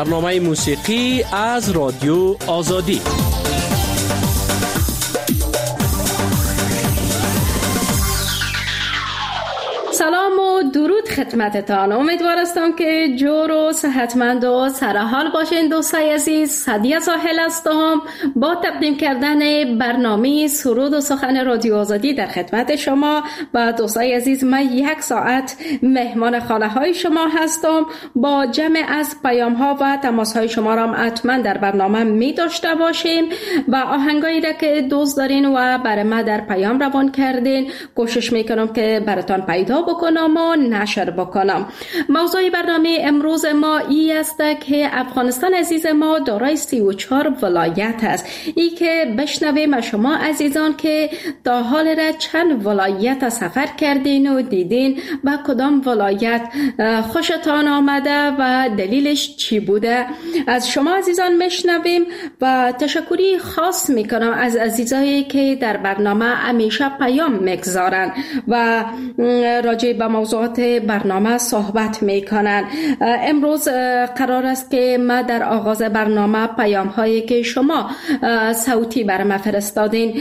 برنامه موسیقی از رادیو آزادی. سلام و درود خدمتتان. امیدوار هستم که جور و صحتمند و سرحال باشین. دوستای عزیز، سعدیه ساحل هستم با تقدیم کردن برنامه سرود و سخن رادیو آزادی در خدمت شما. و دوستای عزیز، من 1 ساعت مهمان خانه های شما هستم. با جمع از پیام ها و تماس های شما را حتما در برنامه می داشته باشین و آهنگایی را که دوست دارین و برای ما در پیام روان کردین کوشش میکنم که براتان پیدا بکنم و نشر بکنم. موضوع برنامه امروز ما است که افغانستان عزیز ما دارای 34 ولایت است. ای که بشنویم شما عزیزان که تا حال را چند ولایت سفر کردین و دیدین و کدام ولایت خوشتان آمده و دلیلش چی بوده از شما عزیزان میشنویم. و تشکری خاص میکنم از عزیزایی که در برنامه همیشه پیام میگذارن و راجع به موضوعات برنامه صحبت میکنن. امروز قرار است که ما در آغاز برنامه پیام هایی که شما صوتی برام فرستادین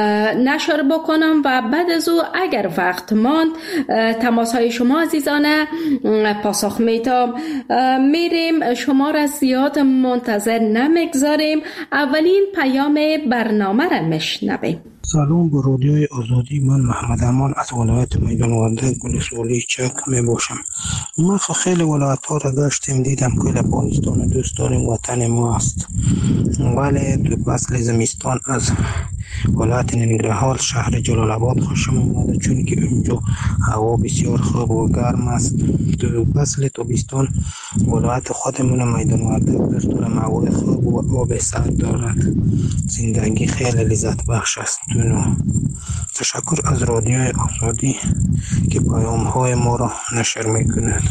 نشر بکنم و بعد از او اگر وقت ماند تماس های شما عزیزانه پاسخ میتم. میریم، شما را زیاد منتظر نمیگذاریم. اولین پیام برنامه را میشنویم. سلام به رادیوی آزادی. من محمد امان از ولایت میدان وردک ولسوالی چک می باشم. ما خیلی ولایت ها را گشتیم، دیدم که افغانستان دوست داریم، وطن ما است. ولی تو فصل زمستان از ولایت ننگرهار شهر جلال آباد خوشم اومده، چون که اونجا هوا بسیار خوب و گرم است. تو فصل تابستان ولایت خودمون میدان وردک دوست دارم، هوا خوب و آب سرد دارد. زندگی خیلی لذت بخش است. تشکر از رادیوی آزادی که پیام های ما را نشر میکند.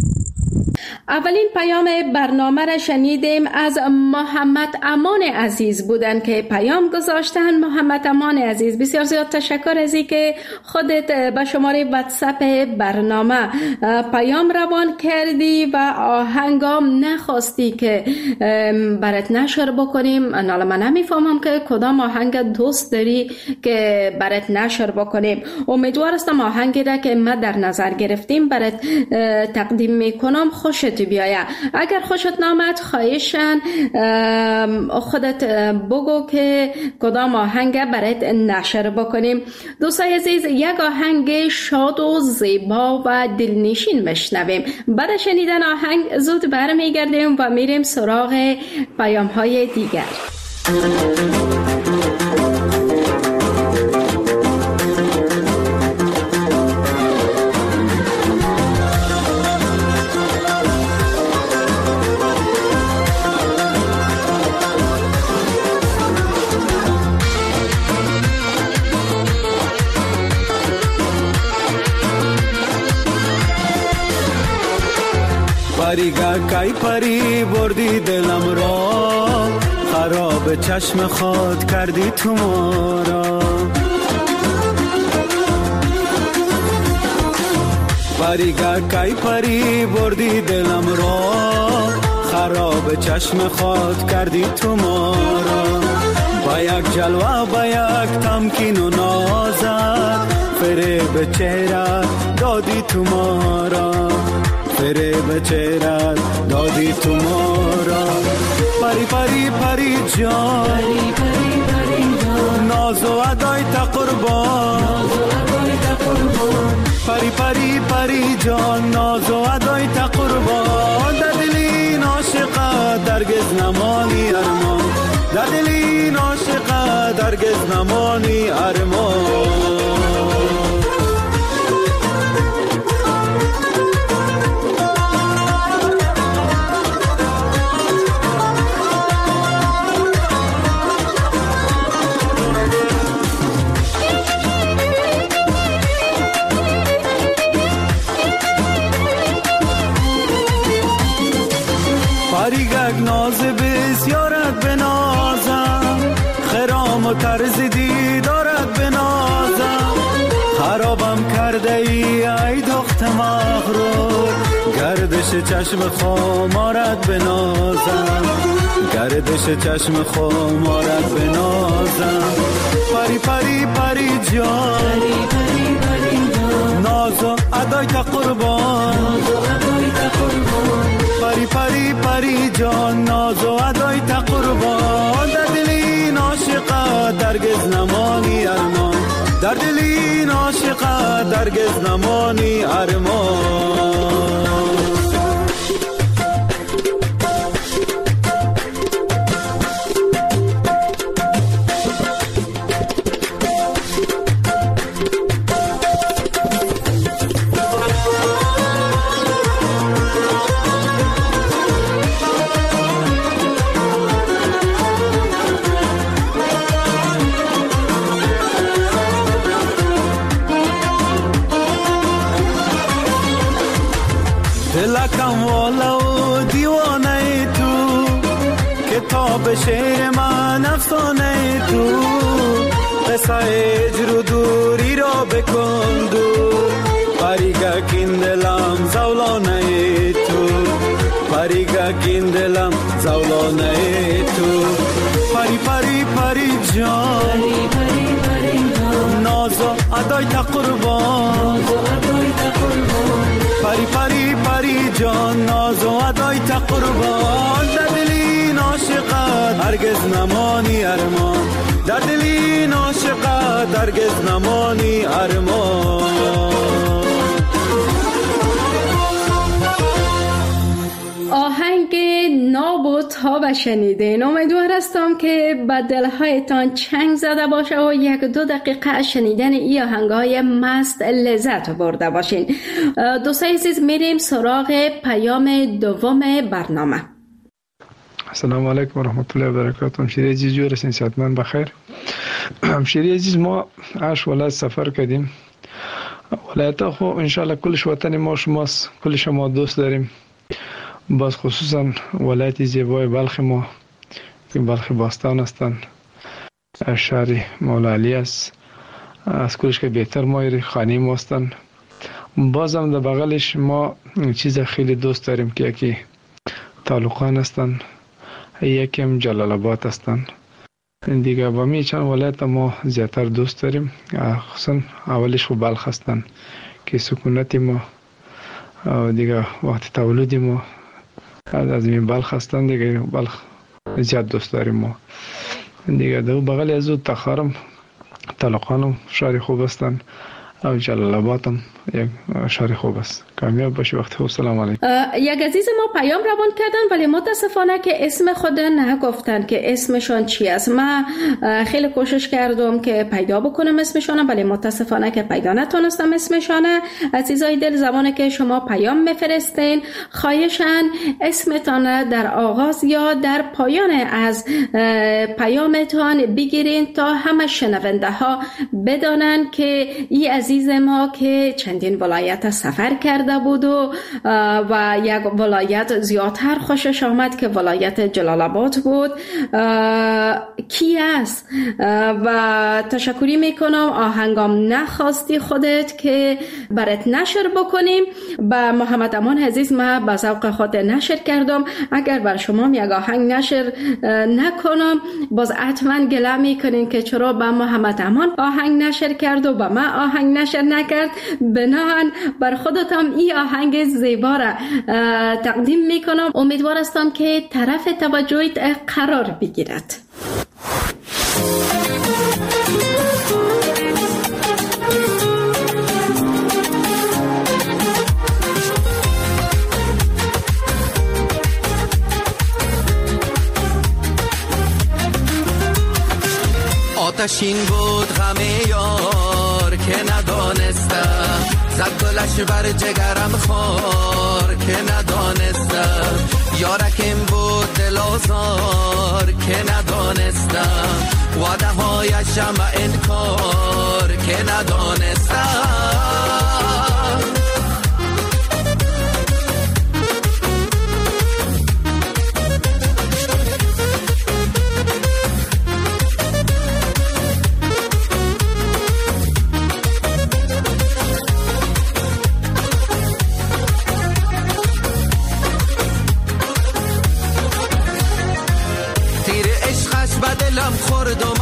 اولین پیام برنامه را شنیدیم از محمد امان عزیز بودن که پیام گذاشتن. محمد امان عزیز، بسیار زیاد تشکر از این که خودت به شماره واتساپ برنامه پیام روان کردی و آهنگام نخواستی که برات نشر بکنیم. ناله من نمیفهمم که کدام آهنگ دوست داری که برات نشر بکنیم. امیدوار هستم آهنگی را که ما در نظر گرفتیم برات تقدیم میکنم خوشت بیاید. اگر خوشت نامد خواهشاً خودت بگو که کدام آهنگ برات نشر بکنیم. دوستای عزیز، یک آهنگ شاد و زیبا و دلنشین میشنویم. بعد شنیدن آهنگ زود برمیگردیم و میریم سراغ پیام های دیگر. پریگا کای پری بردی دلم را، خراب چشم خود کردی تو ما را. پریگا کای پری بردی دلم را، خراب چشم خود کردی تو ما را. با یک جلوه با یک تمکین و نازت فریب چهره دادی تو ما را. فریب چهره دادی تو ما را. پری پری پری جان، ناز و ادای تا قربان. پری پری پری جان، ناز و ادای تا قربان. در دلی عاشقه درگز نمانی ارمان. در دلی عاشقه درگز نمانی ارمان. پریگک ناز بسیارت بنازم، خرام و طرز دیدارت بنازم. خرابم کرده ای دخت مغرور، گردش چشم خمارت بنازم، گردش چشم خمارت بنازم. پری پری پری جان، ناز و ادای تا قربان، پری پری پری جان، ناز و ادای تا قربان. در دل این عاشقه درگز نمانی ارمان، در دل این عاشقه درگز نمانی ارمان. دلکم والا و دیوانه تو، کتاب شعر من افسانه تو. قصه هجر و دوری را بکن دور، پریگکین دلم زولانه تو، پریگکین دلم زولانه تو. پری پری پری جان، ناز و ادای تا قربان، پری پری پری جان، ناز و ادای تا قربان. در دل این عاشقه هرگز نمانی ارمان، در دل این عاشقه هرگز نمانی ارمان. آهنگ ناب و تاب شنیدین. امیدوار هستم که به دلهایتان چنگ زده باشه و 1-2 دقیقه شنیدن این آهنگهای مست لذت برده باشین. دوستای عزیز، میریم سراغ پیام دوم برنامه. السلام علیکم و رحمت الله و برکاته. همشیری عزیز جور هستین، صحتمند بخیر. همشیری عزیز، ما 8 ولایت سفر کردیم. ولایت ها خو انشالله کلش وطن ما شماست، کلش ما دوست داریم. باز خصوصا ولایت زیبای بلخ ما که بلخ باستان هستند، شهر مولا علی است، از کلش که بهتر ما خانه ما هستند. بازم در بغلش ما چیز خیلی دوست داریم که یکی تعلقان هستند، یکی هم جلال آباد هستند. دیگه با می چند ولایت ما زیادتر دوست داریم، خصوصا اولش خو بلخ هستند که سکونت ما دیگه وقت تولد ما از این بلخ هستند. دیگه بلخ زیاد دوست داریم ما. دیگه دو بغل از اون تخارم طلقانم شهر خوب هستند، او جلال آباد هم یک شهر خوب است. کامیاب باشی. وقت خوب. سلام علیکم. یک عزیز ما پیام روان کردن ولی متاسفانه که اسم خود نگفتن که اسمشون چی است. من خیلی کوشش کردم که پیدا بکنم اسمشون ولی متاسفانه که پیدا نتونستم اسمشون. عزیزای دل، زمانی که شما پیام میفرستین خواهشاً اسمتان در آغاز یا در پایان از پیامتان بگیرین تا همه شنونده ها بدانن که این عزیز ما که چندین ولایت سفر کرده بود و یک ولایت زیادتر خوشش آمد که ولایت جلال آباد بود کی است. و تشکری میکنم آهنگام نخواستی خودت که برات نشر بکنیم. با محمد امان عزیز ما با ذوق خود نشر کردم. اگر بر شما یک آهنگ نشر نکنم باز حتما گله میکنین که چرا با محمد امان آهنگ نشر کرد و با من آهنگ نشر نکرد. بناهن بر خودتم این آهنگ زیبا را تقدیم میکنم. امیدوار هستم که طرف توجهت قرار بگیرد. آتشین بود غم یار که ندانستم، زد گلش بر جگرم خار که ندانستم. یارکم بود دل آزار که ندانستم، وعده هایشم انکار که ندانستم.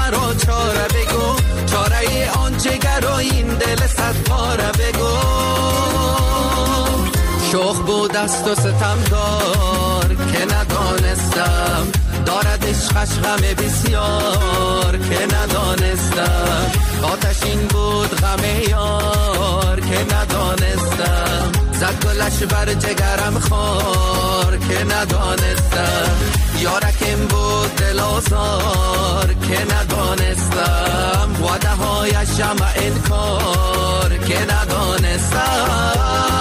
مرا چاره بگو، چاره آن جگر و این دل صد پاره بگو. شوخ بود دست و ستم دار که ندانستم، دارد عشقش غم بسیار که ندانستم. آتشین بود غم یار که ندانستم، زد گلش بر جگرم خار که ندانستم. یارکم بود دل آزار که ندانستم، وعده هایشم انکار که ندانستم.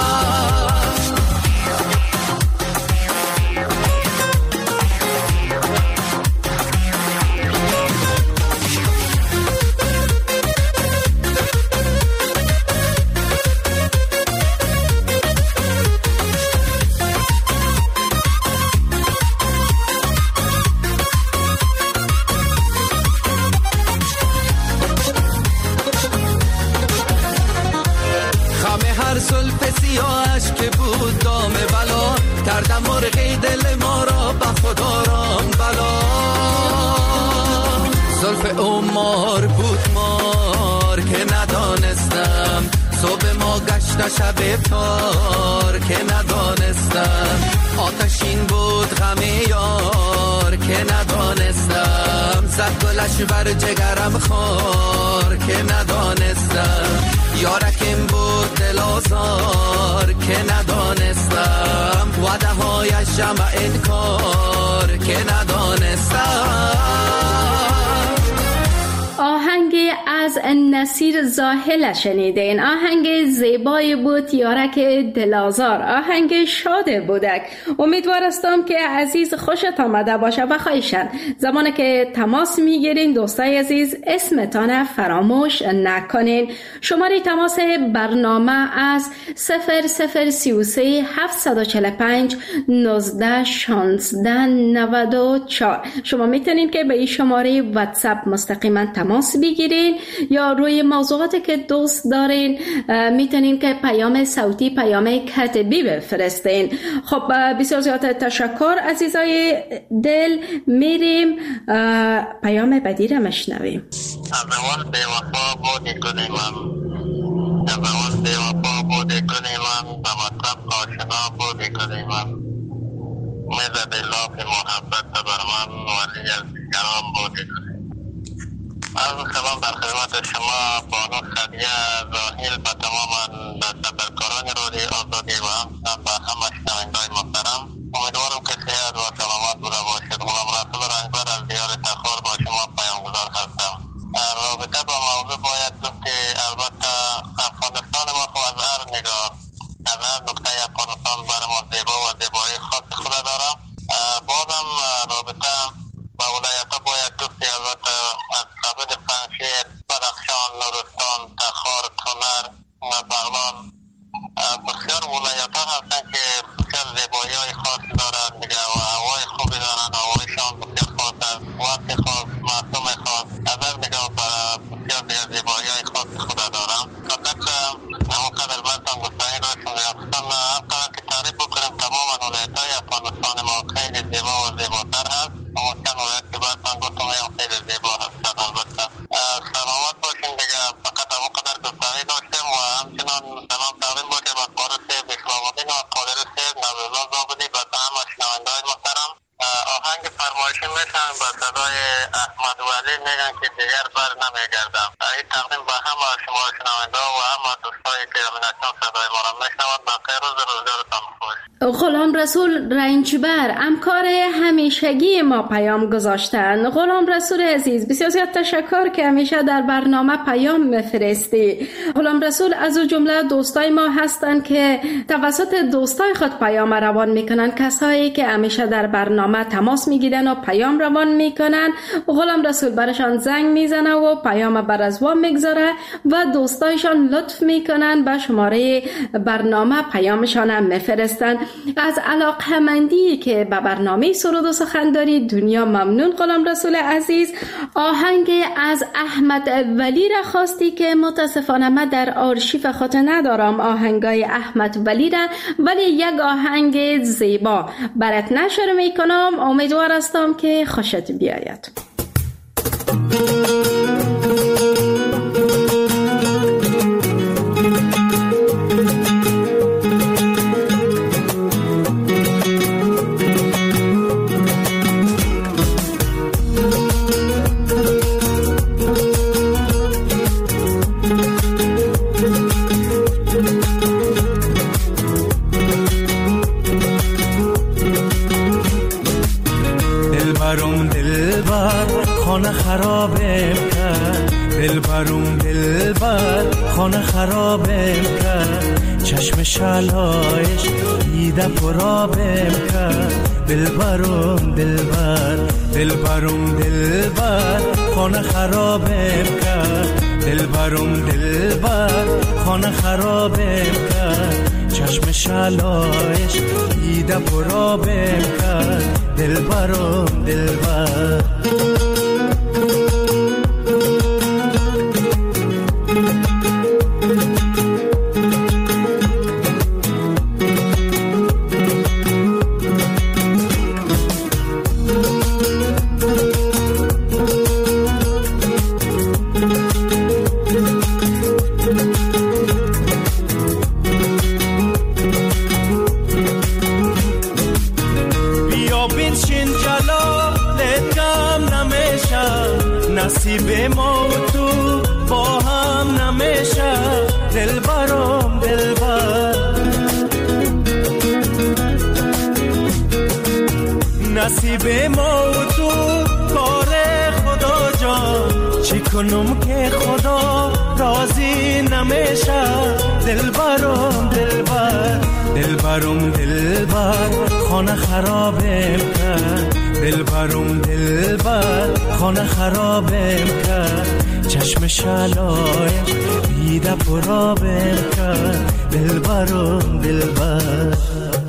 که بود دام بلا، کردم مرغی دل ما را به خدا رام بلا. زلف عمر بود مار که ندانستم، صبح ما گشت شب تار که ندانستم. آتشین بود غم یار که ندانستم، زد گلش بر جگرم خار که ندانستم. یارکم بود دل آزار که ندانستم، وعده هایشم انکار که ندانستم. آهنگ از نصیر زاهل شنیدین. آهنگ زیبایی بود، یارک دلازار، آهنگ شاد بودک. امیدوارستم که عزیز خوشت آمده باشه و خواهشن زمانی که تماس میگیرین دوستای عزیز اسمتان فراموش نکنین. شماره تماس برنامه از 0033 745 19 16 94. شما میتونین که به این شماره واتساپ مستقیما تماس بگیرین یا روی موضوعاتی که دوست دارین میتونین که پیام صوتی، پیام کتبی بفرستین. خب بسیار زیاد تشکر عزیزای دل. میریم پیام بعدی را مشنویم. اول بی‌وفا بودی گل من، اول بی‌وفا بودی گل من، به مطلب آشنا بودی گل من. میزد لاف محبت بر من ولی از دیگران بودی گل. از سلام در خدمت شما بانو خدیه زاهل و تمام تبرکاران رادیو آزادی و همچنان به همه شنوندگان محترم. امیدوارم که صحت و سلامت بوده باشید. غلام رسول رنجبر از دیار تخار با شما پیامگذار هستم. رابطه با موضوع باید گفت که البته افغانستان ما خو از هر نگاه، از هر نقطه افغانستان برای ما زیبا و زیبایی خاص خود داره. بازم رابطه با ولایت ها باید گفت که البته از قبل پنجشیر، بدخشان، نورستان، تخار، کنر، بغلان بسیار ولایت ها هستن که بسیار زیبایی های خاص دارن دیگه و هوای خوبی دارن. هوایشان بسیار خاص است، وقت خاص، معصوم خاص، از هر نگاه بسیار زیبایی های خاص خود دارن. فقط همونقدر بایدتان گفتنی داشتم ریاستان هر قدر که تعریف بکنیم تمام ولایت های افغانستان ما خیلی زیبا و زیباتر هست. اما چند ولایت که بایدتان گفتم هم خیلی زیبا هستن. البته سلامت باشین دیگه. فقط همونقدر گفتنی داشتم و همچنان سلام تقدیم باشه به قارس سیب اسلام‌الدین و قادر سیب نوروزا زابدی و همه شنونده‌های محترم. آهنگ فرمایشی میشن به صدای احمد ولی میگن که دیگر بر نمیگردم. این تقدیم به همه شما شنونده و همه دوستایی که همیناکنون صدای ما را میشنوند. بقیه روزگارتان خوش. غلام رسول رنجبر همکار همیشگی ما پیام گذاشتن. غلام رسول عزیز بسیار زیاد تشکر که همیشه در برنامه پیام میفرستی. غلام رسول از اون جمله دوستای ما هستن که توسط دوستای خود پیام روان میکنن، کسایی که همیشه در برنامه تماس میگیرن و پیام روان میکنن. غلام رسول برشان زنگ میزنه و پیام بر ازوام میگذاره و دوستایشان لطف میکنن به شماره برنامه پیامشان هم میفرستن. از علاقه‌مندی که به برنامه سرود و سخنداری دنیا ممنون غلام رسول عزیز. آهنگ از احمد ولی را خواستی که متاسفانه من در آرشیف خود ندارم آهنگای احمد ولی را، ولی یک آهنگ زیبا برات نشر میکنم. امیدوار هستم که خوشت بیاید. دلبرم دلبر خانه خرابم کرد، چشم شلایش دیده پرابم کرد. دلبرم دلبر دلبرم دلبر خانه خرابم کرد، دلبرم دلبر خانه خرابم کرد، چشم شلایش دیده پرابم کرد. دلبرم دلبر نصیب ما و تو با هم نمیشه. دلبرم دلبر نصیب ما و تو کار خدا جان، چی کنم که خدا راضی نمیشه. دلبرم دلبر دلبرم دلبر خانه خرابم کرد، دلبرم دلبر خانه خرابم کرد، چشم شلایش دیده پرابم کرد. دلبرم دلبر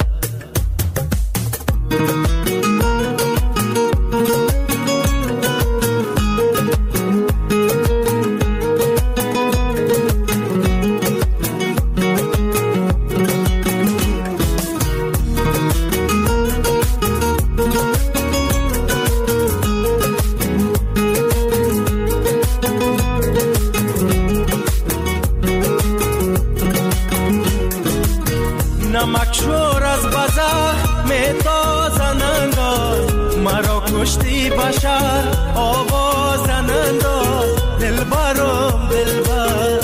نمکشور از بزخ میتازنند، مرا کشتی بشر آوازنند. دلبرم دلبر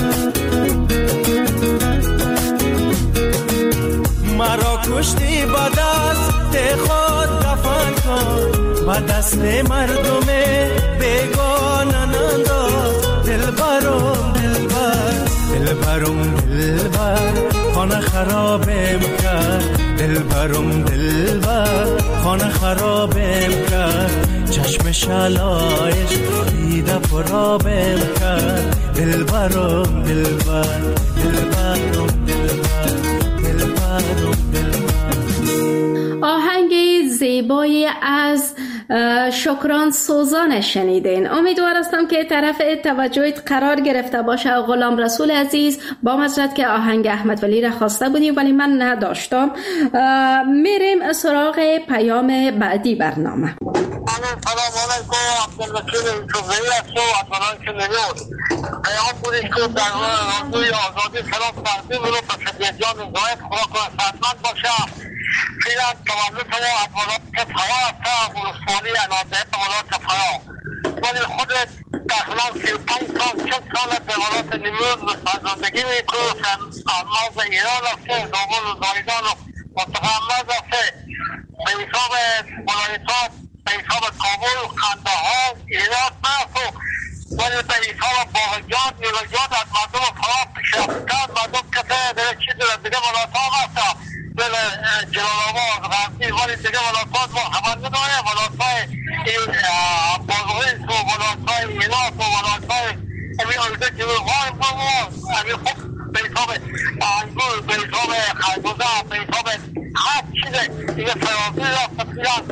مرا کشتی با دست خود دفن کن، با دست مردم بیگانند. دلبرم دلبر دلبرم دلبر خانه خرابم کرد، دلبرم دلبر خانه خرابم کرد، چشم شلایش دیده پرابم کرد. دلبرم دلبر دلبرم دلبر دلبرم دلبر. آهنگ زیبایی از شکران سوزان شنیدین. امیدوار هستم که طرف توجهت قرار گرفته باشه. غلام رسول عزیز، با معذرت که آهنگ احمد ولی را خواسته بودیم ولی من نداشتم. میریم سراغ پیام بعدی برنامه. سلام علیکم، عبدالوکیل چوبری هستم و اتمنان که نمیاد پیام بودید که در رادیوی آزادی سلام تقدیم رو به فدیجان زاید خدا کنه صحتمند باشه. فعلا تولد و اتمنان که فرا هسته ورسمانی عنادهت ولایت فرا، ولی خودت تقریبا 35 سال 40 سال به ولایت نیمروز زندگی میکنی. آماز ایران هسته، زابل و زایدان و متقمز هسته. به حساب ولایتات به حساب کابل و قندهار ایران ناسو، ولی به حساب باغجات نیوجات از مردم فرا پیشرفتن. مردم کسی دیگه چیز رو دیگه ولایت ها هسته، دل جلال آباد غربی، ولی دیگه ولایتات ما خبر نداره. ولایت های بازغیس و ولایت های ایلاس و ولایت های امی آلده جلوهای ما امی خوب به حساب انگور، به حساب خربوزه، به حساب هر چیزه دیگه فرازی را فتیان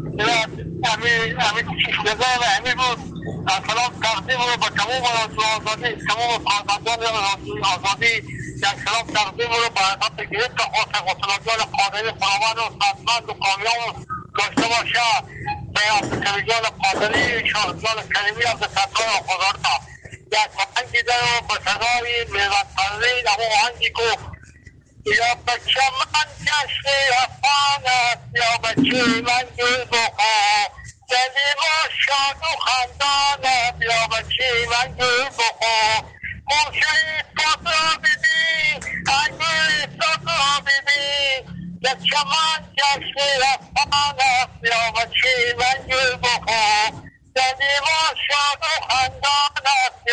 امی چیش نظر امی بود. سلام تقدیم رو به تمام رادیو آزادی، تمام کارمندان رادیو آزادی، یک سلام تقدیم رو به حضرت گرفت حسن غسلجان قادری خداوند و صحتمند و کامیاب داشته باشه. به عبدالکریمجان قادری شاهدجان کریمی عبدالستار خدارتا یک آهنگی در رو به صدای میرزا پروین اما آهنگی گفت یا بچه من جشن افغان است، یا بچه من گل بخور دلی ما شاد و خندان است، یا بچه من گل بخور گوشه ایستاد را ببین، انگور ایستاد را ببین، بچه من جشن افغان است، یا بچه من گل بخور دلی ما شاد و خندان است،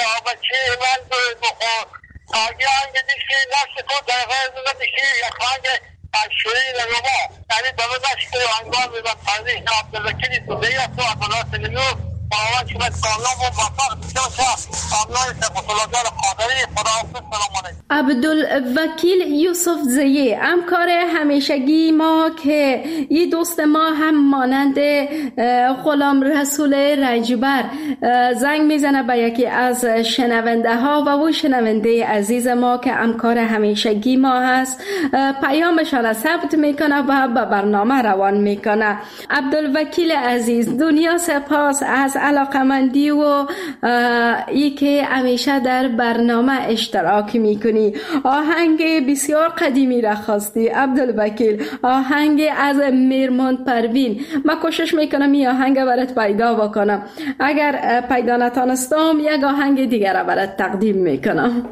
آگه آنگه دیشی نفس تو دقیقه زده دیشی یخانگ اشوری لگوما یعنی بابا داشته انگار بیدن تنظیح عبدالوکیلی تو دیگه تو عبدالله سلیو باید شما کاملا و موفق بسیار کاملا سقطلادار خاطری خدا حافظ سلام علیکم. عبدالوکیل یوسف زیه همکار همیشگی ما که یه دوست ما هم مانند غلام رسول رجبر زنگ میزنه به یکی از شنونده ها و او شنونده عزیز ما که همکار همیشگی ما هست پیامشان ثبت میکنه و به برنامه روان میکنه. عبدالوکیل عزیز دنیا سپاس از علاقمندی و ای که همیشه در برنامه اشتراک میکنی. آهنگ بسیار قدیمی را خواستی عبدالوکیل، آهنگ از میرموند پروین. من کوشش میکنم این آهنگ برات پیدا بکنم، اگر پیدا نتانستم یک آهنگ دیگر را برات تقدیم میکنم.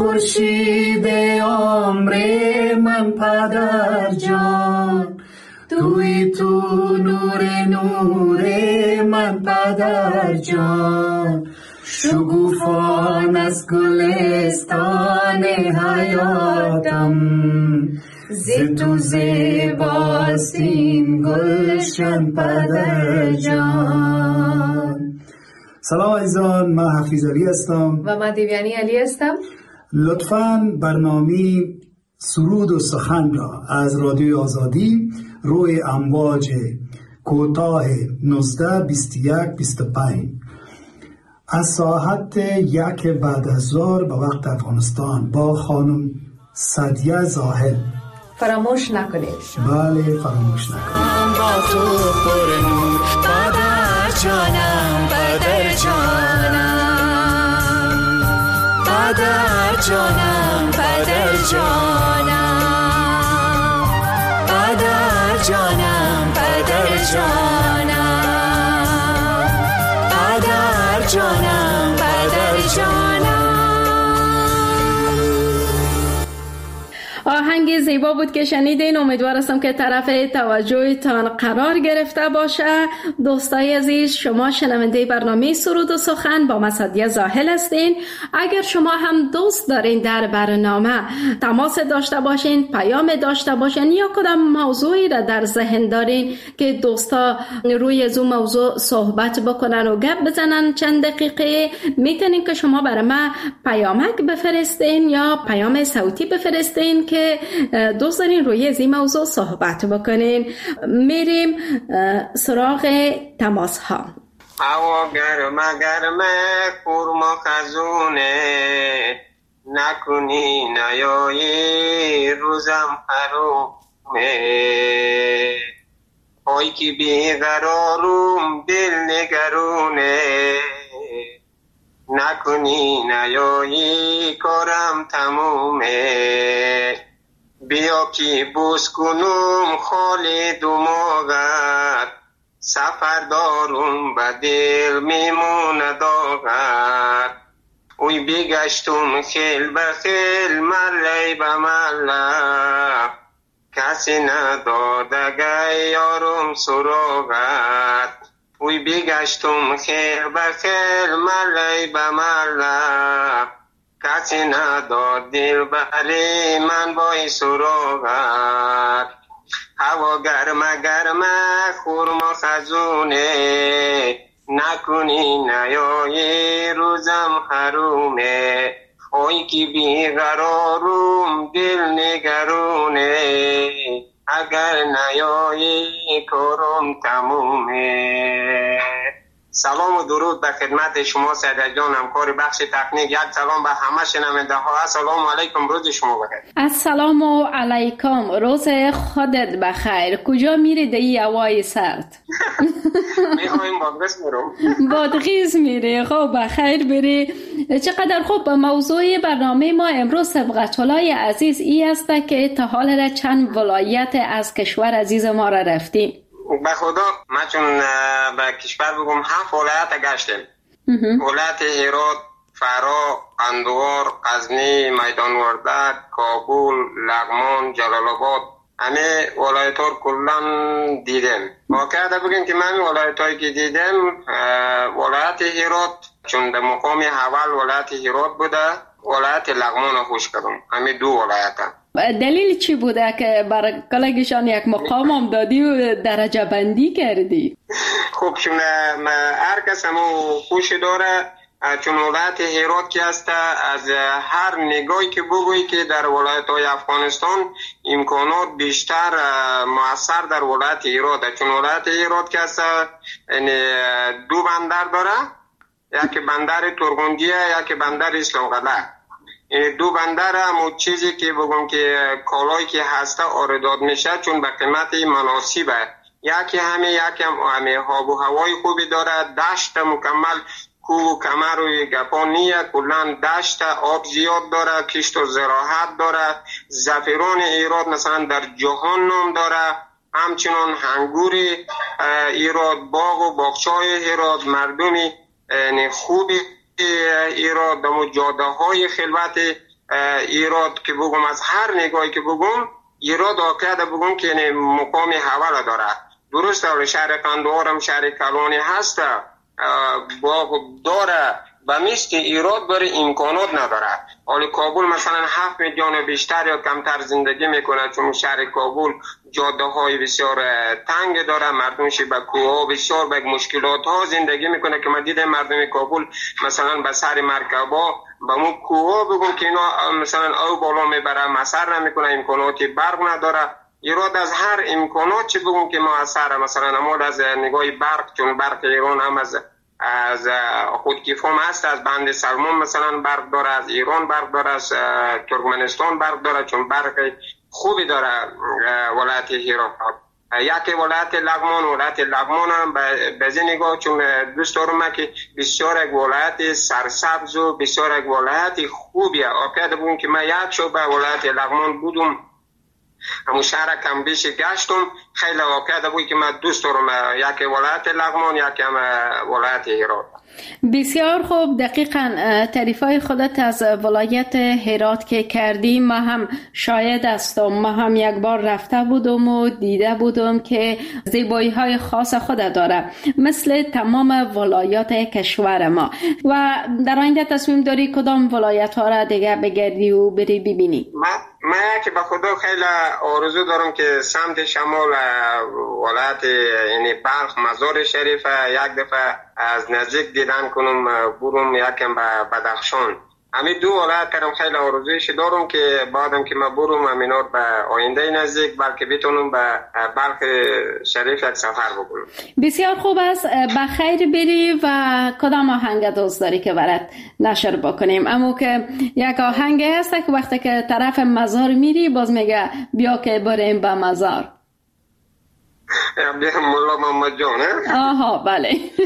خورشید عمر من پدر جان، توی تو نور من پدر جان، شگوفان از گلستان حیاتم، ز تو زیباست این گلشن پدر جان. سلام عزیزان، من حفیظ علی هستم و من دیویانی علی هستم. لطفاً برنامه سرود و سخن را از رادیوی آزادی روی امواج کوتاه 19 21 25 از ساعت 1 بعد از ظهر به وقت افغانستان با خانم سعدیه زاهل فراموش نکنید. بله فراموش نکنید. با تو پر نور پدر جانم، پدر جانم، پدر جانم، پدر جانم، پدر جانم، پدر جانم، پدر جانم، پدر جانم. آهنگ زیبا بود که شنیدین. امیدوار هستم که طرف توجهتان قرار گرفته باشه. دوستای عزیز، شما شنونده برنامه سرود و سخن با سعدیه زاهل هستین. اگر شما هم دوست دارین در برنامه تماس داشته باشین، پیام داشته باشین یا کدام موضوعی را در ذهن دارین که دوستا روی از اون موضوع صحبت بکنن و گپ بزنن چند دقیقه، میتونین که شما برای من پیامک بفرستین یا پیام صوتی بفرستین که دوست دارین روی از این موضوع صحبت بکنین. میریم سراغ تماس ها. هوا گرمه خورما خزونه، نکنی نیایی روزم حرومه، پای که بیقرارم دل نگرونه، نکنی نیایی کارم تمومه، بیا که بوس کنم خالی دماغت، سفر دارم به دل میمونه داغت، اوی بگشتم خیل به خیل ملی به مله، کسی ندادگه یارم سراغت، اوی بگشتم خیل به خیل ملی به مله، کسی نداد دل بری من بای سراغت، هوا گرمه خورما خزونه، نکنی نیایی روزم حرومه، اوی که بیقرارم دل نگرونه، اگر نیایی کارم تمومه. سلام و درود به خدمت شما سعدیه جان، همکار بخش تکنیک. یک سلام به همه شنونده ها. السلام علیکم، روز شما بخیر. السلام علیکم، روز خودت بخیر. کجا میری دی هوای سرد؟ میخوایم بادغیس میرم. بادغیس میری؟ خب بخیر بری. چقدر خوب. موضوع برنامه ما امروز سبقت‌الای عزیز ای است که تا حال را چند ولایت از کشور عزیز ما را رفتیم. به خدا من چون به کشور بگم 7 ولایت گشتیم. ولایت هرات، فرا، قندوار، غزنی، میدان وردک، کابل، لغمان، جلال آباد، همه ولایت ها کلا دیدم. واقعا بگم که من ولایت هایی که دیدم، ولایت هرات چون در مقام اول ولایت هرات بوده، ولایت لغمان خوش کردم. همه دو ولایت هم. دلیل چی بوده که برای کلگشان یک مقام هم دادی و درجه بندی کردی؟ خب چون هر کس همو خوش داره، چون ولایت هرات که هست، از هر نگاهی که بگویی که در ولایت های افغانستان امکانات بیشتر مؤثر در ولایت هرات، چون ولایت هرات که هست دو بندر داره، یکی بندر ترغندیه، یکی بندر اسلام قلعه. دو بندر هم چیزی که بگم که کالایی که هسته آرداد میشه چون به قیمت مناسبه. یکی همه آب و هوای خوبی داره، دشت مکمل، کوه و کمر و گپانیه، کلان دشت، آب زیاد داره، کشت و زراحت داره. زعفران ایراد مثلا در جهان نام داره، همچنان انگور ایراد، باغ و باغچه‌های ایراد، مردمی خوبی ایراد، دمو جاده های خلوت ایراد که بگم، از هر نگاهی که بگم ایراد واقعا بگم که مقام حواله داره. درسته شهر قندهار هم شهر کلانی هست داره و مثل ایراد برای امکانات نداره. حالا کابل مثلا 7 میلیون بیشتر یا کمتر زندگی میکنه، چون شهر کابل جاده های بسیار تنگ داره، مردمش به کوه بسیار به مشکلات ها زندگی میکنه که من دیدم مردم کابل مثلا به سر مرکبا با مو کوه بگم که اینا مثلا او بالا میبره مسر نمیکنه، امکاناتی برق نداره. ایراد از هر امکانات چی بگم که موثره، مثلا امال از نگاه برق، چون برق ایران هم از خودکیفام هست، از بند سلمان مثلا برق داره، از ایران برق داره، از ترکمنستان برق داره، چون برق خوبی داره ولایت هرات. یکی ولایت لغمان هم به این نگاه چون دوست دارم که بسیار یک ولایت سرسبز و بسیار یک ولایت خوبیه. آقا بگم که من یک شب به ولایت لغمان بودم، همون شهر کم بیش گشتم، خیلی واقعا بود که من دوست دارم یک ولایت لغمان یک هم ولایت هرات. بسیار خوب، دقیقاً تعریفای خودت از ولایت هرات که کردی ما هم شاهد هستم. ما هم یک بار رفته بودم و دیده بودم که زیبایی های خاص خود داره مثل تمام ولایات کشور ما. و در آینده تصمیم داری کدام ولایت ها را دیگه بگردی و بری ببینی؟ من که به خدا خیلی آرزو دارم که سمت شمال ولایت یعنی بلخ مزار شریف یک دفعه از نزدیک دیدن کنم، برم یکم به بدخشان. همین دو ولایت کردم خیلی آرزویش دارم که بعدم که من برم همینار به آینده نزدیک بلکه بتونم به بلخ شریف یک سفر بکنم. بسیار خوب است، بخیر بری. و کدام آهنگ دوست داری که برات نشر بکنیم؟ اما که یک آهنگ هست که وقتی که طرف مزار میری باز میگه بیا که بریم به مزار. بیا مولا محمد جان. آها بله.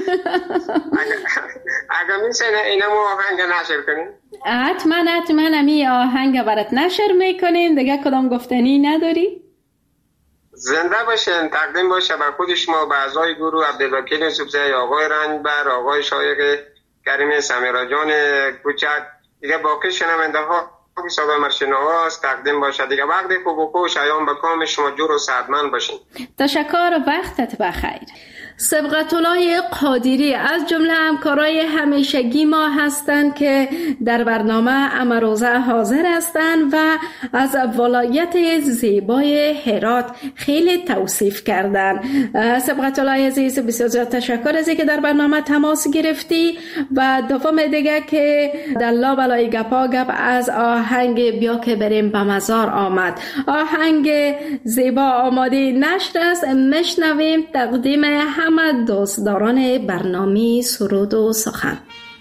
اگر میشه اینم آهنگ نشر کنیم؟ حتما امی آهنگ برات نشر میکنیم. دیگه کدام گفتنی نداری؟ زنده باشین، تقدیم باشه به خود شما، به اعضای گروه عبدالوکیل یوسفزئی، آقای رنجبر، آقای شایق کریم سمیرا جان کوچک، دیگه باقی شنونده ها که صدا مرشن‌ها است تقدیم باشه. دیگه وقت خوب و خوش ایام به کام شما جور و صحتمند باشین. تشکر، وقتت بخیر. سبقت الله قادری از جمله همکارای همیشگی ما هستند که در برنامه امروزه حاضر هستند و از ولایت زیبای هرات خیلی توصیف کردند. سبقت الله عزیز بسیار زیاد تشکر از اینکه در برنامه تماس گرفتی. و دوم دیگه که در لا بلای گپا گپ از آهنگ بیا که بریم به مزار آمد. آهنگ زیبا آماده نشر است، مشنویم. تقدیم همه دوستداران برنامه سرود و سخن.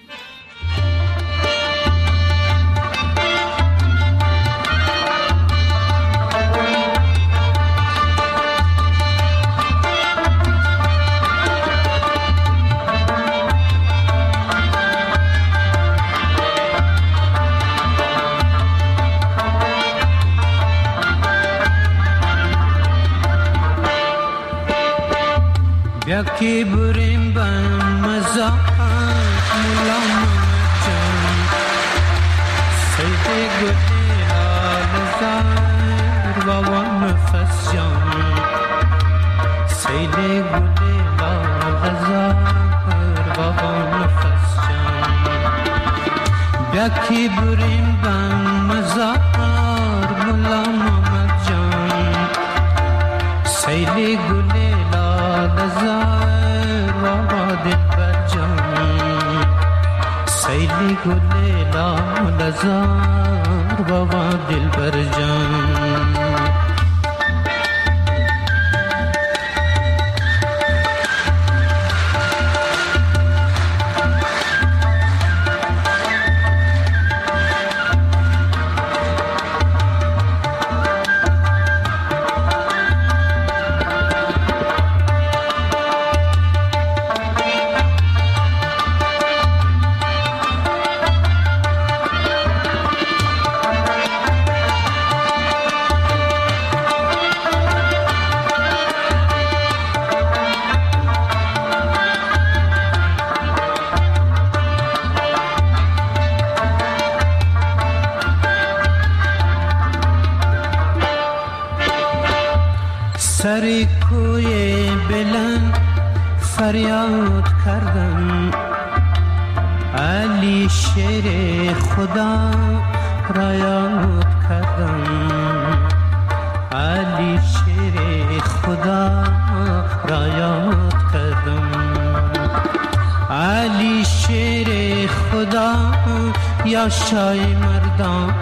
یکی بریم به مزار مولا محمد جان، سید گلی لال زار بابا نفس جان، سید گلی لال زار بابا نفس جان. یکی بریم به مزار مولا محمد جان، سید گلی لزار بابا دلبر جان، سیلی گل لزار بابا دلبر جان. سری کوی بلند فریاد کردم، علی شیر خدا را یاد کردم، علی شیر خدا را یاد کردم، علی شیر خدا یا شای مردان،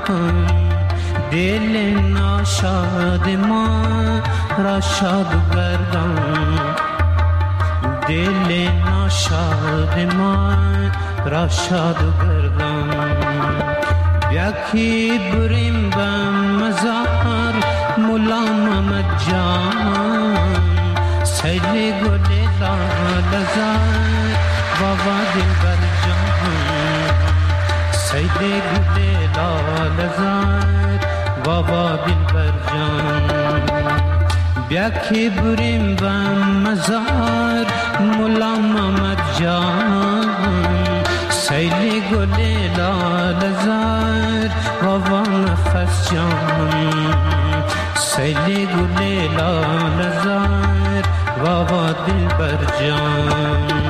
دل ناشاد ما را شاد گردان، دل ناشاد ما را شاد گردان. یکی بریم به مزار مولا محمد جان، سیل گل لال زار بابا دلبر جان، سیل گل لال زار بابا دلبر جان. یکی بریم به مزار مولا محمد جان، سیل گل لال زار بابا نفس جان، سیل گل لال زار بابا دلبر جان.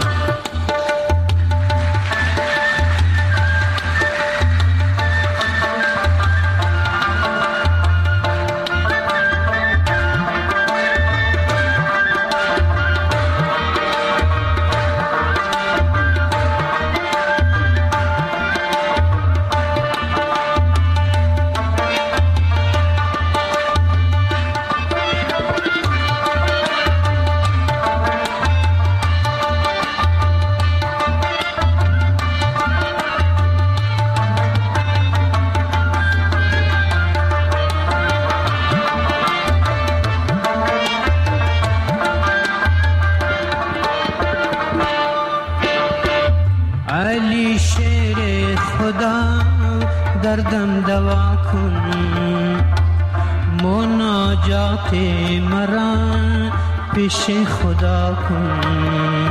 علی شیر خدا دردم دوا کن، مناجات مرا پیش خدا کن،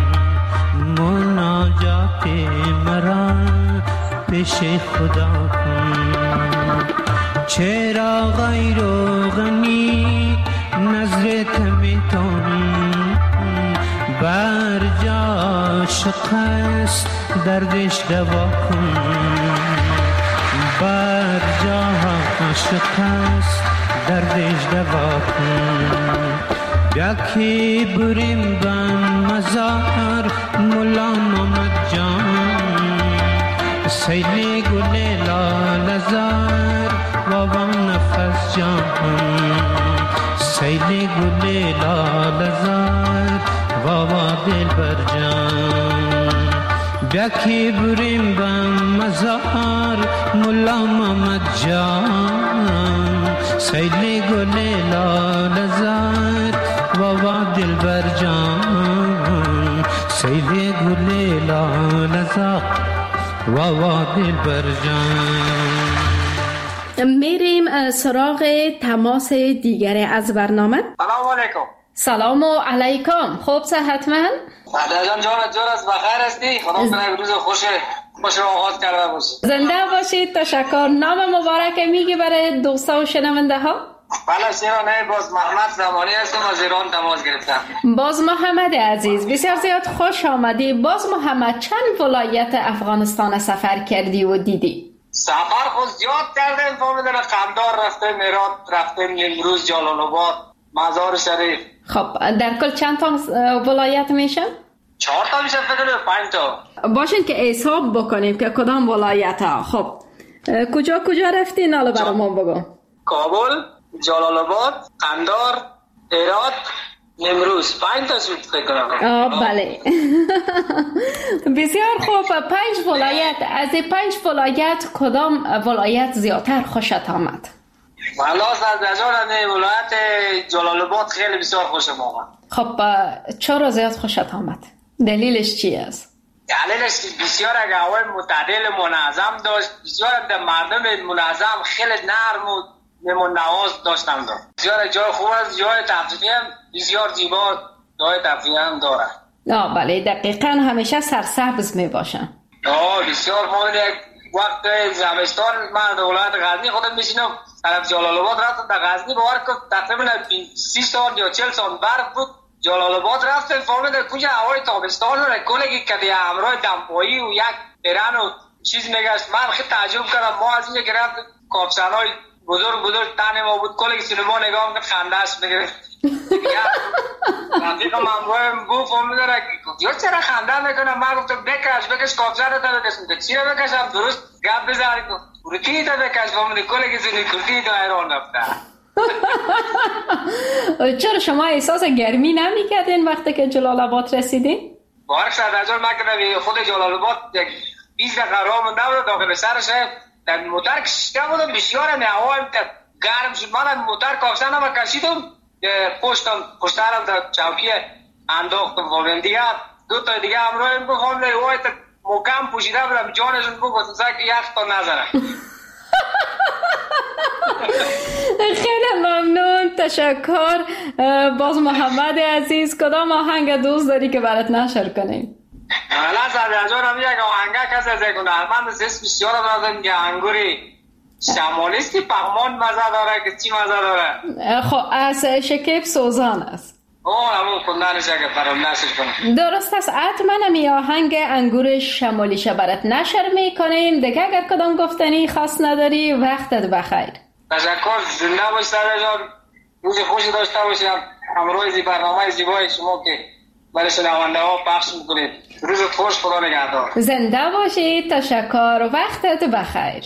مناجات مرا پیش خدا کن. چرا غیر و غنی نظر تمیتون، بر جا شکست دردش دوا کن، بر جا شکست دردش دوا کن. یکی بریم به مزار مولا محمد جان، سیل گل لال زار بابا نفس جان، سیل گل لال زار بابا دلبر جان. یکی بریم به مزار مولا محمد جان، سیل گل لال زار بابا دلبر جان، سیل گل لال زار بابا دلبر جان. میریم سراغ تماس دیگری از برنامه. سلام علیکم. سلام علیکم. خوب صحتمند؟ جان جان از بخیر هستی؟ خدا کنه روز خوش آغاز کرده باشی. زنده باشید. تشکر. نام مبارک میگی برای دوستا و شنونده ها؟ بله شیرانه باز محمد زمانی هستم از ایران تماس گرفتم. باز محمد عزیز بسیار زیاد خوش آمدی. باز محمد چند ولایت افغانستان سفر کردی و دیدی؟ سفر خود زیاد کردیم، فهمیدن قندار رفتیم، هرات رفتیم، امروز جلال آباد، مزار شریف. خب در کل چند تا ولایت میشه؟ 4 تا میشه فکر کنم 5 تا. باشین که حساب بکنیم که کدام ولایت ها. خب کجا رفتی؟ ناله برامون بگو. کابل، جلال آباد، قندار، هرات، امروز 5 تا شد فکر کنم. بله. بسیار خوب. 5 ولایت. از 5 ولایت کدام ولایت زیادتر خوشت آمد؟ والا سرزنجان ولایت جلال آباد خیلی بسیار خوشم آمد. خب چرا زیاد خوشت آمد؟ دلیلش چی است؟ دلیلش بسیار هوای معتدل منظم داشت، بسیار مردم منظم، خیلی نرم و نواز داشتم داشت. بسیار جای خوب است، جای تفریحی هم بسیار زیبا، جای تفریحی هم دارد. بله دقیقاً همیشه سرسبز می باشن. بسیار ما وقت زمستان من در ولایت غزنی خودم میشینم طرف جلال آباد رفتم در غزنی باور کن تقریبا 30 سال یا 40 سال برف بود. جلال آباد رفتم فهمیدم کجا هوای تابستان رو کلگی کدی همراه دمپایی و یک ایران و چیز میگشت. من خیلی تعجب کردم. ما از اینجا گرفت کاپسنای بزرگ تن ما بود کلگی سینما نگاه میکرد خندهش میگرفت. رفیقم همراهم بود فهمیدم یا چرا خنده میکنم. من گفتم بکش کاپسن رو تا بکش. چی رو بکشم درست گپ بزنی کرتی تا بکش فهمیدم کلگی زنی کرتی تا ایران رفته. چرا شما احساس گرمی نمی‌کردین وقتی که جلال آباد رسیدین؟ بارک صدرجان من کردم خود جلال آباد 20 دقیقه راه مونده بود داخل شهرش در موتر کشیده بودم بسیار هوا گرم شد. من موتر کاپسنم کشیدم پشترم در چوکی انداختم و دیگه دو تا دیگه همراهم گفتم وای محکم پوشیده بودم جانشون گفتم که یخ تا نزنه. خیلی ممنون تشکر. باز محمد عزیز کدام آهنگ دوست داری که برات نشر کنیم؟ حالا صدرجان هم یک آهنگ کسی از یک هنرمند اسم بسیار برادم که انگوری شمالیست که پغمان مزه داره که چی مزه داره؟ خب از شکیب سوزان است. همون کندنش اگه برام نشر کنم. درست است. حتما می آهنگ انگور شمالیش برات نشر میکنیم. دیگه اگر کدام گفتنی خاص نداری وقتت بخیر. تشکر. زنده باش صدرجان. روز خوشی داشته باشم. همراه برنامه زیبای شما که برای شنونده ها پخش میکنید. روز خوش. خدا نگهدار. زنده باشید. تشکر. وقتت بخیر.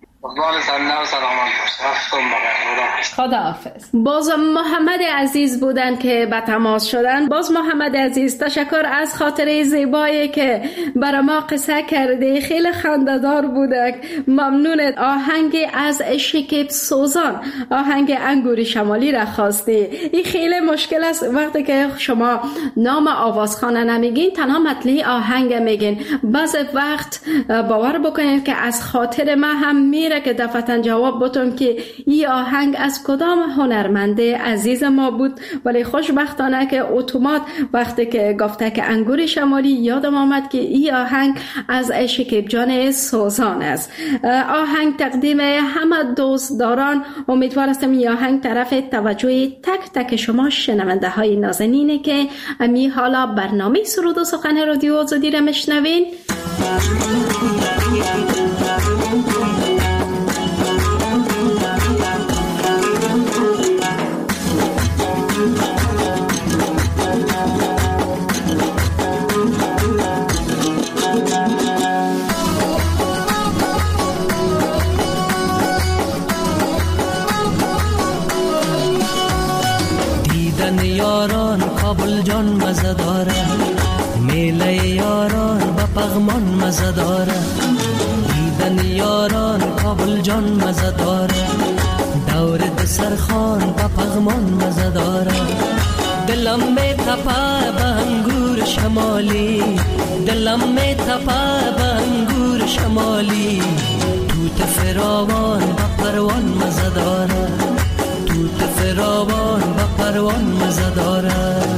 خدا حافظ. باز محمد عزیز بودن که به تماس شدن. باز محمد عزیز تشکر از خاطره زیبایی که برای ما قصه کرده. خیلی خنده‌دار بوده. ممنونت. آهنگ از شکیب سوزان آهنگ انگور شمالی را خواستی. این خیلی مشکل است وقتی که شما نام آوازخانه نمیگین تنها مطلع آهنگ میگین. بعض وقت باور بکنید که از خاطر ما هم میره که دفعتاً جواب بتون که این آهنگ از کدام هنرمند عزیز ما بود. ولی خوشبختانه که اتومات وقتی که گفته که انگور شمالی یادم آمد که این آهنگ از شکیب جان سوزان است. آهنگ تقدیم همه دوستداران. امیدوار هستم این آهنگ طرف توجه تک تک شما شنونده های نازنینه که امی حالا برنامه سرود و سخن رادیو آزادی را میشنوین. یاران کابل جان مزه داره میله یاران با پغمان مزه داره دیدن یاران کابل جان مزه داره دور دسرخان با پغمان مزه داره دلم می تپه به انگور شمالی دلم می تپه به انگور شمالی توت فراوان با پروان مزه داره توت فراوان و پروان مزه داره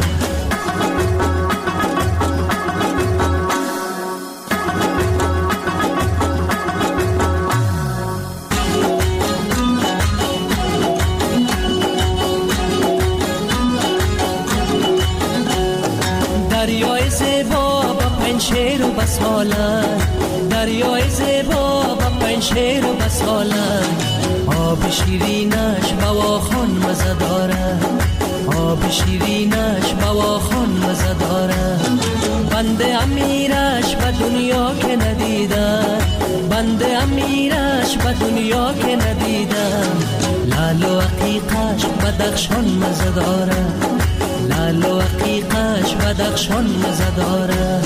دریای زیبا با پنشیر و بساله دریای زیبا با پنشیر و بساله آب شیرینش بواخان مزه داره آب شیرینش بواخان مزه داره بنده امیرش به دنیا که ندیدم بنده امیرش به دنیا که ندیدم لال و عقیقش بدخشان مزه داره لال و عقیقش بدخشان مزه داره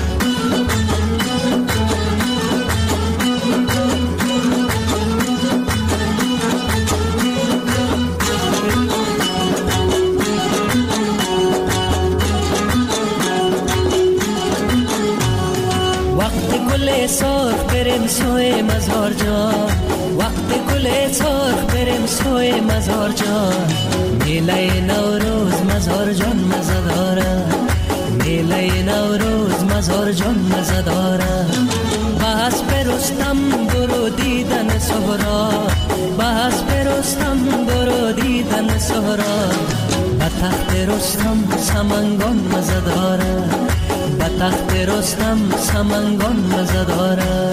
سرخ بریم سوی مزار جان وقت گل سرخ بریم سوی مزار جان میله نوروز مزار جان مزه داره میله نوروز مزار جان مزه داره بس برستم برو دیدن سهرا، بس برستم برو دیدن سهرا. به تخت رستم سمنگان مزه داره، به تخت رستم سمنگان مزه داره.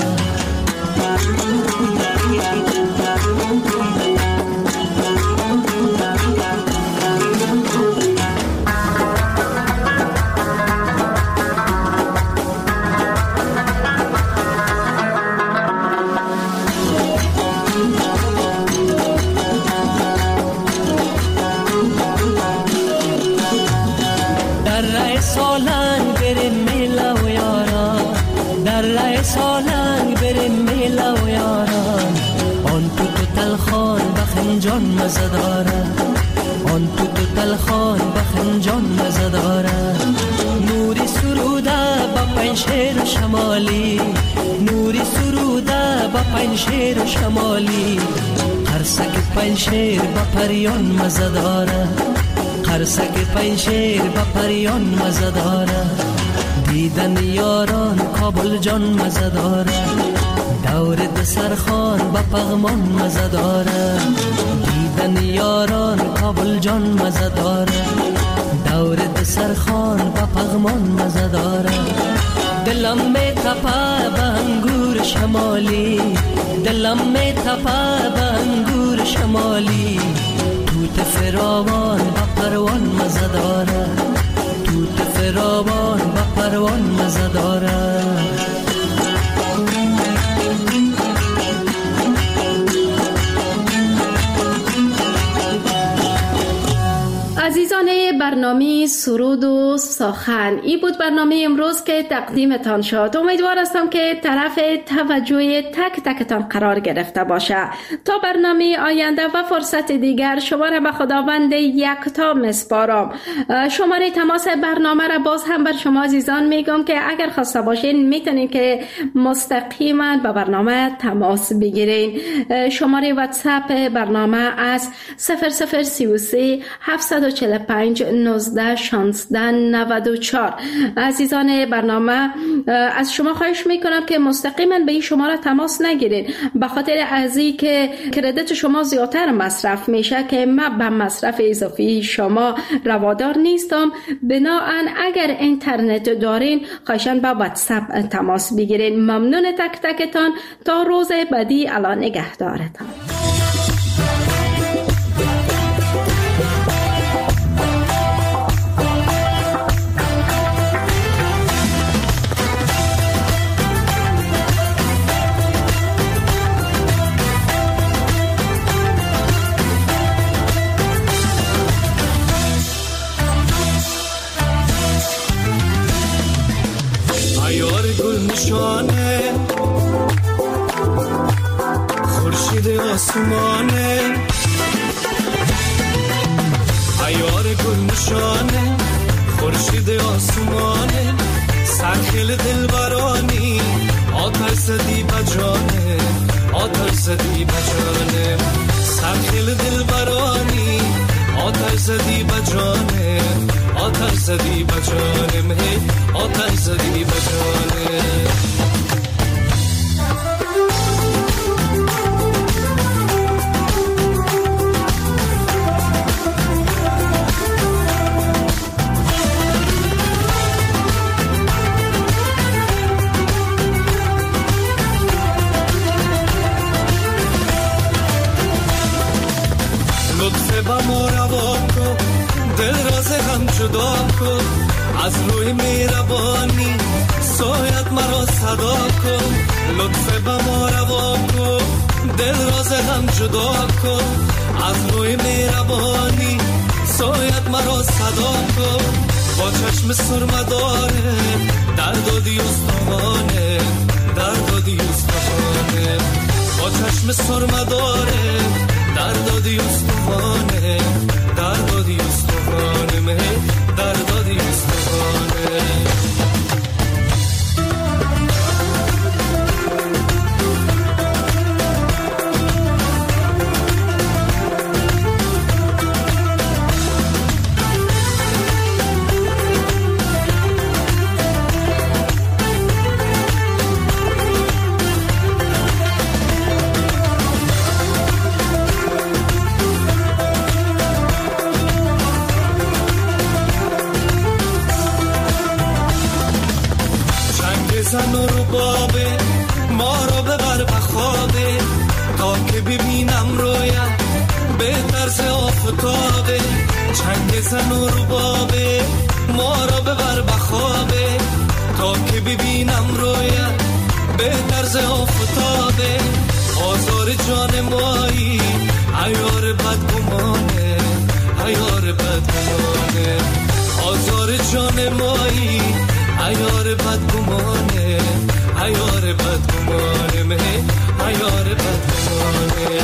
سالنگ بریم میلا و یاران، در ره سالنگ بریم میلا و یاران. آن تو تلخان بخنجان مزه داره، آن تو تلخان بخنجان مزه داره. نوری سروده با پنشیر شمالی، نوری سروده با پنشیر شمالی. قرصک پنشیر با پریان مزه داره، قرصک پنشیر با پریان مزه داره. دیدن یاران کابل جان مزه داره، دور دسرخان با پغمان مزه داره. دیدن یاران کابل جان مزه داره، دور دسرخان با پغمان مزه داره. دلم می تپه به انگور شمالی، دلم می تپه به انگور شمالی. توت فراوان با پروان مزه داره، توت فراوان با پروان مزه داره. عزیزان برنامه سرود و سخن، این بود برنامه امروز که تقدیمتان شد. امیدوار هستم که طرف توجه تک تکتان قرار گرفته باشه. تا برنامه آینده و فرصت دیگر شما را به خداوند یکتا میسپارم. شماره تماس برنامه را باز هم بر شما عزیزان میگم که اگر خواسته باشین میتونین که مستقیما به برنامه تماس بگیرین. شماره واتساپ برنامه از 0033 745 19 16 94. عزیزان برنامه از شما خواهش میکنم که مستقیما به این شماره تماس نگیرین، به خاطر از این که کردیت شما زیادتر مصرف میشه که من به مصرف اضافی شما روادار نیستم. بنابراین اگر اینترنت دارین خواهشاً با واتساپ تماس بگیرین. ممنون تک تکتان. تا روز بعدی، الله نگهدارتان. خورشید آسمانه، عیار گل نشانه، خورشید آسمانه. سرخیل دلبرانی آتش زدی بجانه، آتش زدی بجانه. سرخیل دلبرانی آتش زدی بجانه، آتش زدی بجانه. آتش زدی بجانه. با ما روا کن، دل راز هم جدا کن. از روی مهربانی سایت مرا صدا کن. لطف با ما روا کن، دل راز هم جدا کن. از روی مهربانی سایت مرا صدا کن. با چشم سرمداره دردادی استخوانه، دردادی استخوانه. با چشم سرمداره دردادی استخوانه، دردادی استخوانه. دردادی استخوانه. بزن و ربابه ما را ببر بخوابه تا که ببینم رویت به طرز آفتابه آزار جان مایی عیار بدگمانه عیار بدگمانه آزار جان مایی عیار بدگمانه عیار بدگمانه مه عیار بدگمانه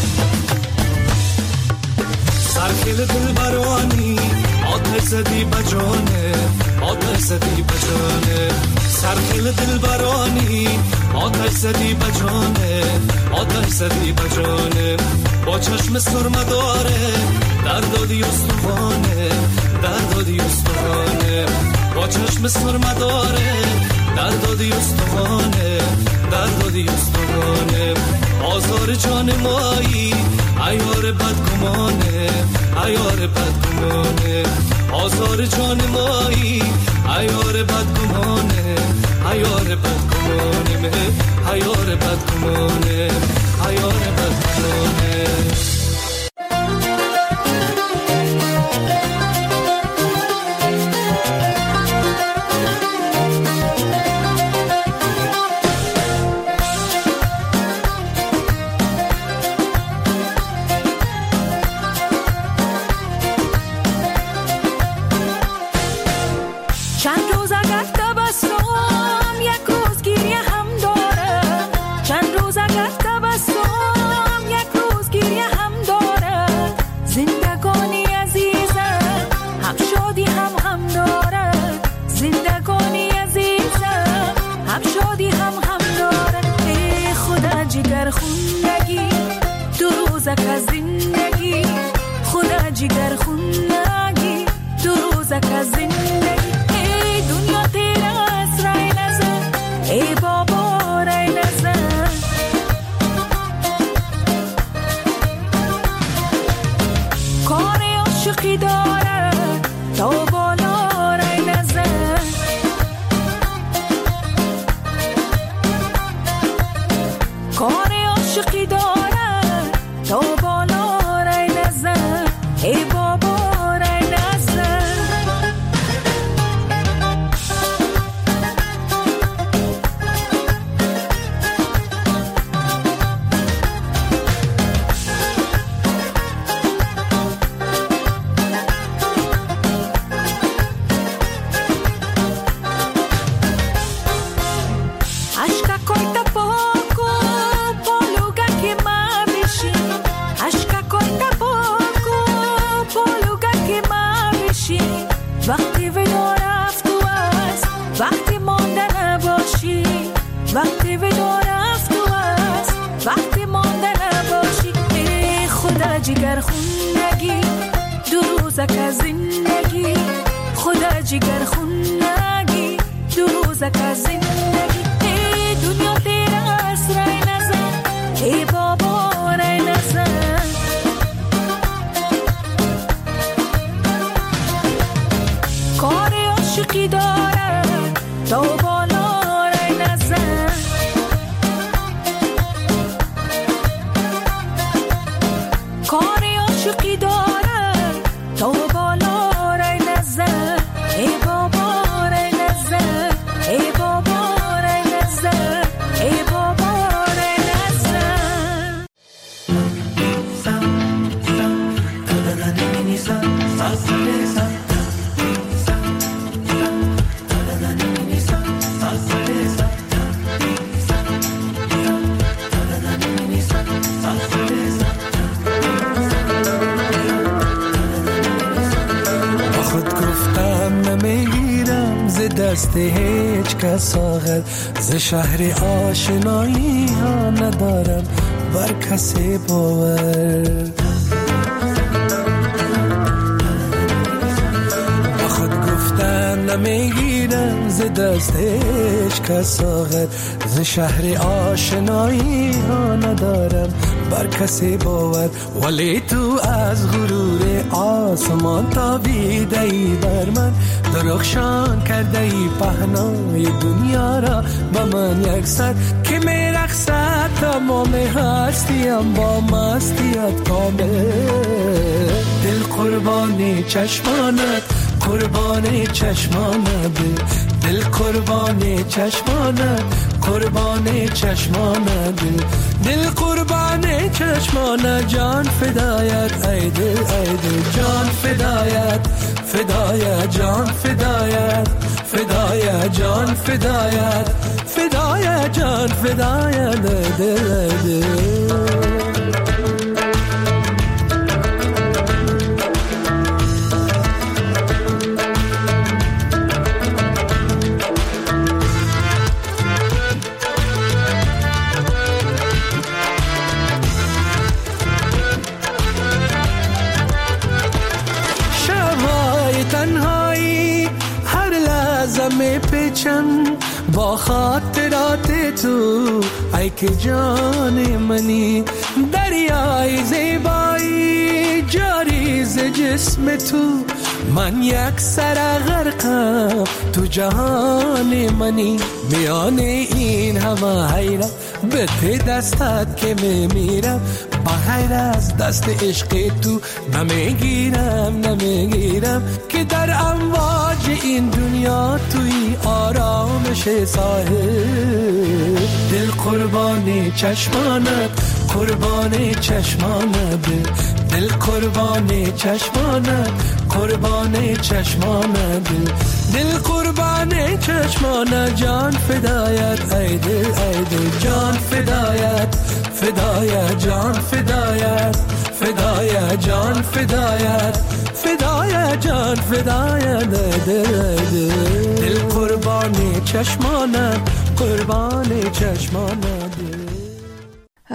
سرخیل دل برانی آتش زدی بجانه آتش زدی بجانه سرخیل دل برانی آتش زدی بجانه آتش زدی بجانه با چشم سرمه داره دردادی استوانه دردادی استوانه با چشم سرمه داره دردادی استوانه دردادی استوانه آزار جان مایی عیار بدگمانه عیار بدگمانه آزار جان مایی عیار بدگمانه عیار بدگمانه مه عیار بدگمانه عیار بدگمانه دست هیچ کس آخر ز شهر آشنایی ها ندارم بر کسی باور با خود گفتن نمیگیرم ز دست هیچ کس آخر ز شهر آشنایی ها ندارم بر کسی باور ولی تو از غرور آسمان تابیده ای بر من درخشان کرده ای پهنای دنیا را با من یک سر که می رقصد تمام هستیم با مستیت کامل. دل قربان چشمانت، قربان چشمانت، دل قربان چشمانت، قربان چشمانت، دل قربان چشمانت، جان فدایت ای دل ای دل، جان فدایت فدایت، جان فدایت فدایت، جان فدایت فدایت، جان فدایت دل دل. با خاطرات تو ای که جان منی، دریای زیبایی جاری ز جسم تو، من یک سر غرقم تو جهان منی. میان این همه حیرت به ته دستت که میمیرم، با غیر از دست عشق تو نمیگیرم که در امواج این دنیا توی آرامش ساحل. دل قربان چشمانت، قربان چشمانت، دل قربان چشمانت، قربان چشمانت، دل قربان چشمانت، جان فدایت ای دل ای دل، جان فدایت فدایت، جان فدایت فدایت، جان فدایت فدایت، جان فدایت دل دل، دل قربان چشمانت، قربان چشمانت.